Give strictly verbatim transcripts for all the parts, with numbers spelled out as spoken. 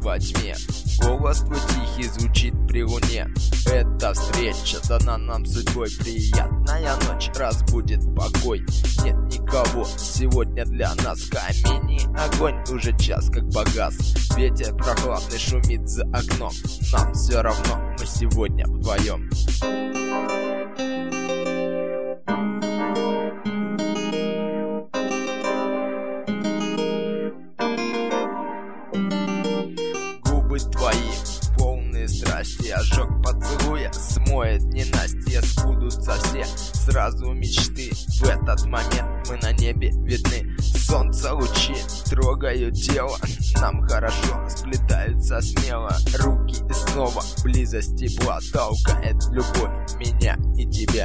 во тьме. Голос твой тихий звучит при луне. Эта встреча дана нам судьбой. Приятная ночь разбудит покой. Нет никого сегодня для нас. Камень и огонь уже час как погас. Ветер прохладный шумит за окном. Нам все равно, мы сегодня вдвоем. Губы твои полные страсти, ожог поцелуя смоет ненастье. Сбудутся все сразу мечты. В этот момент мы на небе видны. Солнце лучи трогают тело. Нам хорошо, сплетаются смело руки. И снова близость тепла толкает любовь меня и тебя.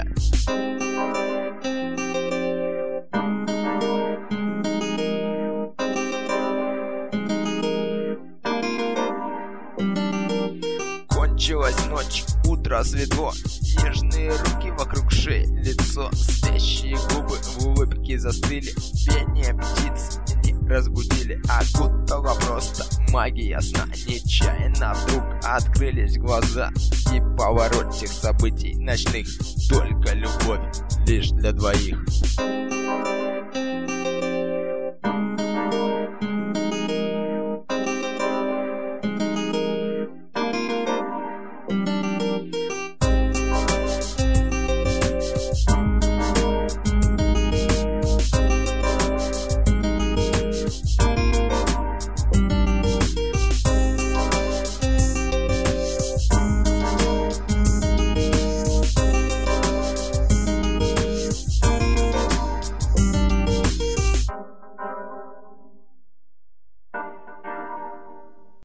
Кончилась ночь, утро светло. Нежные руки вокруг шеи, лицо. Спящие губы в улыбке застыли. Пение птиц не разбудили. Окутала просто магия сна. Нечаянно вдруг открылись глаза. И поворот всех событий ночных. Только любовь лишь для двоих.